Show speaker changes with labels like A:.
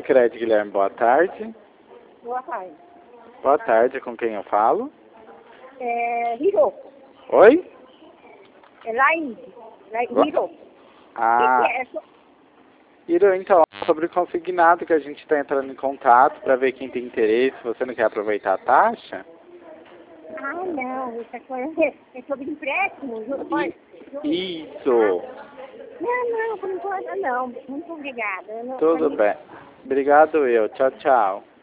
A: Sicredi, Guilherme, boa tarde.
B: Boa tarde.
A: Boa tarde, com quem eu falo?
B: Hiro.
A: Oi?
B: É Laís. Hiro.
A: Ah, Iro, então, sobre o consignado que a gente está entrando em contato para ver quem tem interesse, você não quer aproveitar a taxa?
B: Ah, não. Isso é sobre empréstimo.
A: Isso.
B: Não, por enquanto não. Muito obrigada.
A: Tudo bem. Obrigado eu. Tchau, tchau.